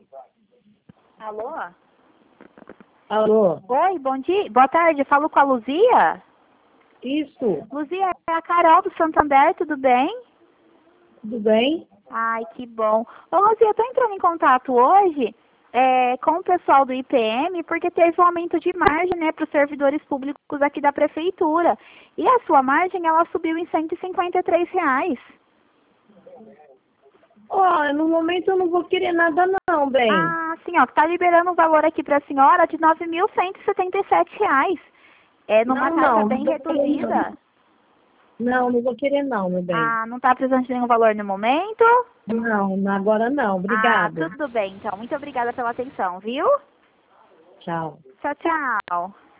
Alô? Alô? Oi, bom dia. Boa tarde, falo com a Luzia? Isso, Luzia, é a Carol do Santander, tudo bem? tudo bem? Ai, que bom. Ô, Luzia, eu tô entrando em contato hoje com o pessoal do IPM, porque teve um aumento de margem, né, para os servidores públicos aqui da prefeitura. E a sua margem, ela subiu em R$ 153. Ó, no momento eu não vou querer nada não, bem. Ah, sim, ó, tá liberando o valor aqui para a senhora de R$ 9.177. É numa Não, taxa não, não bem vou querer não. reduzida. Não, não vou querer não, meu bem. Ah, não tá precisando de nenhum valor no momento? Não, agora não, Ah, obrigado. tudo bem, então. Muito obrigada pela atenção, viu? Tchau. Tchau, tchau.